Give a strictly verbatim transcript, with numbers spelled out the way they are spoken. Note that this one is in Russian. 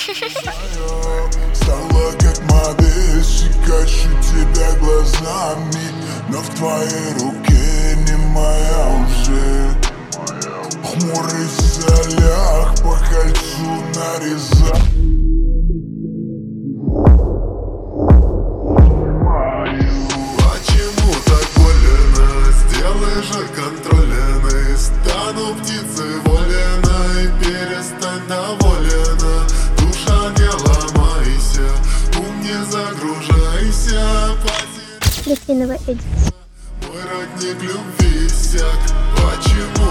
Стала как модель, щекочу тебя глазами, но в твоей руке не моя уже. Хмурый солях по кольцу нарезал. Почему так больно? Сделай же контролленной. Стану птицей воленой, перестань доволена. Душа, не ломайся, ум не загружайся. Литвинова Эдит. Мой родник любви иссяк. Почему